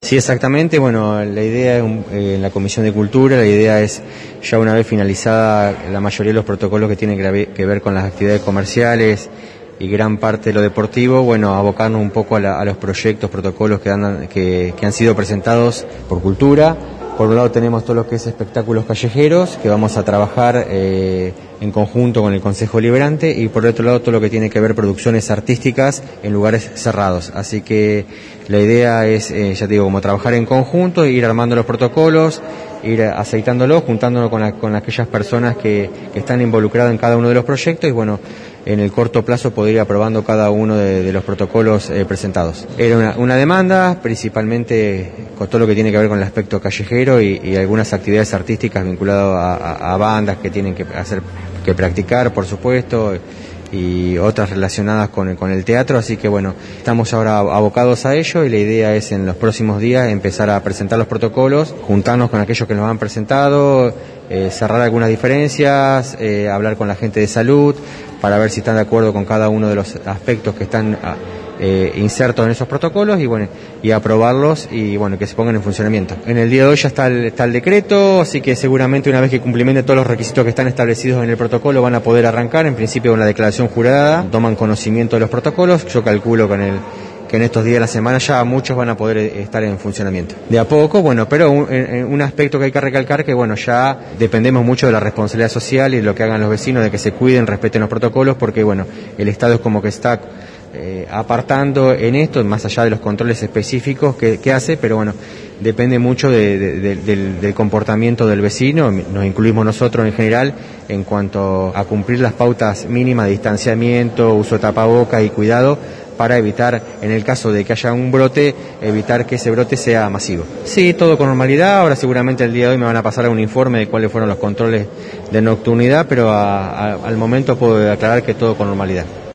Sí, exactamente. Bueno, la idea en la Comisión de Cultura, la idea es ya una vez finalizada la mayoría de los protocolos que tienen que ver con las actividades comerciales y gran parte de lo deportivo, bueno, abocarnos un poco a los proyectos, protocolos que han sido presentados por Cultura. Por un lado tenemos todo lo que es espectáculos callejeros, que vamos a trabajar en conjunto con el Consejo Liberante, y por otro lado todo lo que tiene que ver producciones artísticas en lugares cerrados. Así que la idea es, ya te digo, como trabajar en conjunto, ir armando los protocolos, ir aceitándolos, juntándonos con aquellas personas que están involucradas en cada uno de los proyectos y bueno, en el corto plazo poder ir aprobando cada uno de los protocolos presentados. Era una demanda, principalmente con todo lo que tiene que ver con el aspecto callejero y algunas actividades artísticas vinculadas a bandas que tienen que practicar, por supuesto, y otras relacionadas con el teatro, así que bueno, estamos ahora abocados a ello y la idea es en los próximos días empezar a presentar los protocolos, juntarnos con aquellos que nos han presentado, cerrar algunas diferencias, hablar con la gente de salud para ver si están de acuerdo con cada uno de los aspectos que están insertos en esos protocolos y bueno, y aprobarlos y bueno, que se pongan en funcionamiento. En el día de hoy ya está el decreto, así que seguramente una vez que cumplimenten todos los requisitos que están establecidos en el protocolo van a poder arrancar, en principio con la declaración jurada, toman conocimiento de los protocolos, yo calculo que en estos días de la semana ya muchos van a poder estar en funcionamiento. De a poco, bueno, pero un aspecto que hay que recalcar que bueno, ya dependemos mucho de la responsabilidad social y de lo que hagan los vecinos, de que se cuiden, respeten los protocolos, porque bueno, el Estado es como que está apartando en esto, más allá de los controles específicos que hace, pero bueno, depende mucho del comportamiento del vecino, nos incluimos nosotros en general en cuanto a cumplir las pautas mínimas de distanciamiento, uso de tapabocas y cuidado para evitar, en el caso de que haya un brote, evitar que ese brote sea masivo. Sí, todo con normalidad, ahora seguramente el día de hoy me van a pasar un informe de cuáles fueron los controles de nocturnidad, pero al momento puedo aclarar que todo con normalidad.